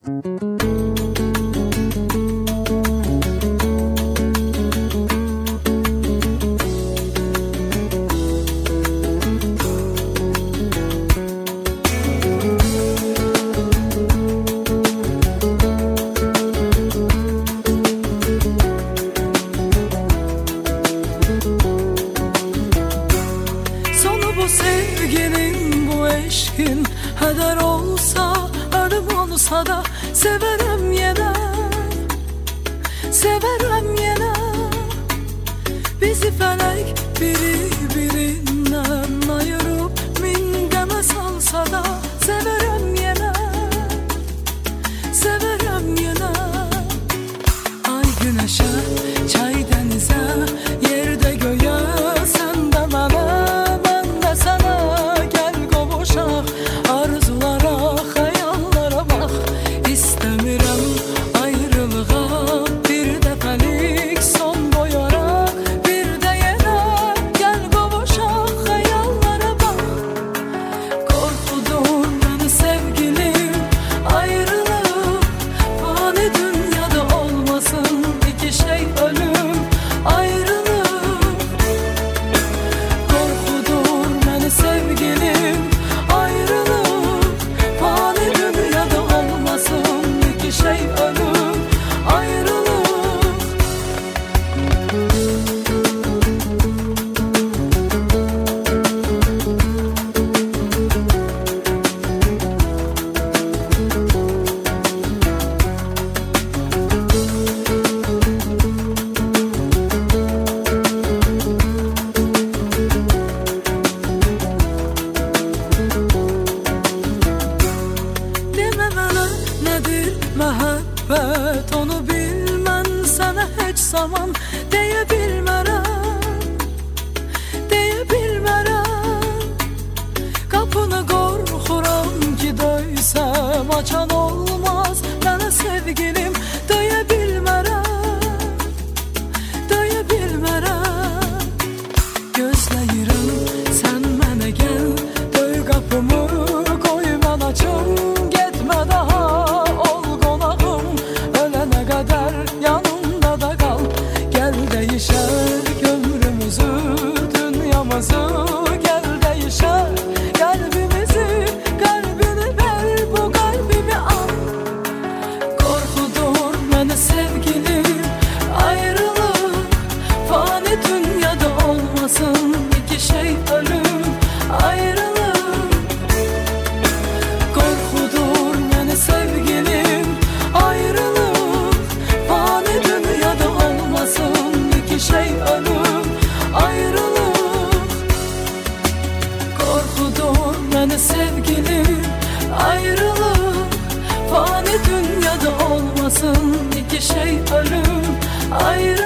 Bu sevginin, bu eşkin heder olsa, ölüm olsa da severim yine, severim yine. Bizi felek birinden ayırıp min deme salsa da severim yine, severim yine. Ay güneşe, çay denize, yerde göğe, sen de bana, sana gel kavuşaq, arzulara, hayallara bak. İstəmirəm ayrılığa, bir dəfəlik son qoyaraq, bir də yenə gel kavuşaq, hayallara bak. Qorxudur məni sevgilim, ayrılıq, fani dünyada olmasın iki şey, ölüm, ayrılık. Sevgilim, ayrılık, fani dünyada olmasın iki şey, ölüm, ayrılık. Məhəbbət, onu bilmən sənə heç zaman deyə bilmərəm, deyə bilmərəm. Qapını qorxuram ki döysəm, açan olmaz mənə sevgilim, döyə bilmərəm, döyə bilmərəm. Gözləyirəm sən mənə gəl, döy qapımı, qoy mən açım, getmə daha. Yanımda da kal, gel değişer ömrümüzü, dünyamızı, gel değişer kalbimizi, kalbini ver, bu kalbimi al. Korkudur beni sevgilim, ayrılık, fani dünyada olmasın iki şey, ölüm, ayrılık. Korkudur beni sevgilim, ayrılık, şey, ölüm, ayrılık. Korkudur beni sevgilim, ayrılık, fani dünyada olmasın iki şey, ölüm, ayrılık.